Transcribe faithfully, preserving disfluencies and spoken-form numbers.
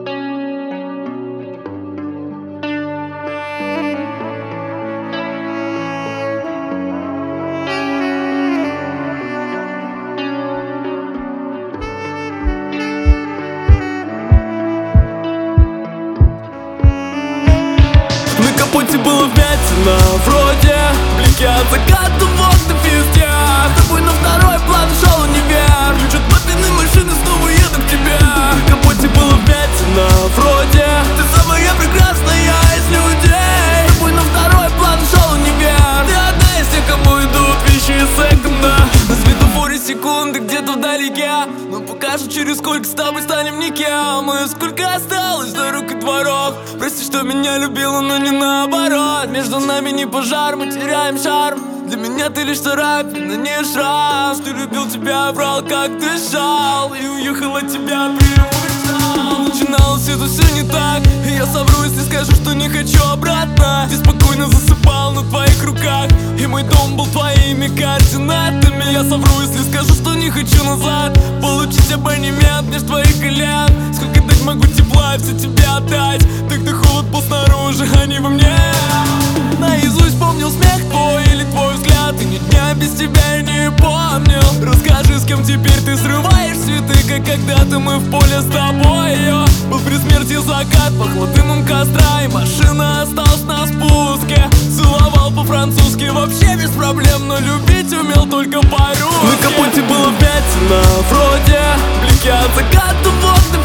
Пути было вмятина, вроде блики от заката в окна везде. С тобой на второй план ушел универ. Включат папины машины, снова еду к тебе. На капоте было вмятина, вроде ты самая прекрасная из людей. С тобой на второй план ушел универ. Ты одна из тех, кому идут вещи из секонда. На светофоре секунды где-то вдалеке, но покажут, через сколько с тобой станем никем. И сколько осталось до рук и дворов. Прости, что меня любила, но не наоборот. Между нами не пожар, мы теряем шарм. Для меня ты лишь царапина, не шрам. Что любил тебя, врал, как дышал, и уехал от тебя, приуезжал. Начиналось это все не так, и я совру, если скажу, что не хочу обратно. Ты спокойно засыпал на твоих руках, и мой дом был твоими координатами. Я совру, если скажу, что не хочу назад получить абонемент между твоих колен. Сколько дать могу тепла и все тебе отдать. Тогда холод был снаружи, а не во мне. Наизусть помнил смех твой или твой взгляд, и ни дня без тебя я не помнил. Расскажи, с кем теперь ты срываешь цветы, как когда-то мы в поле с тобой. Был при смерти закат, пахло дымом костра, и машина осталась на спуске. Целовал по-французски вообще без проблем, но любить умел только по-русски. На капоте было вмятина, вроде блики от заката в окна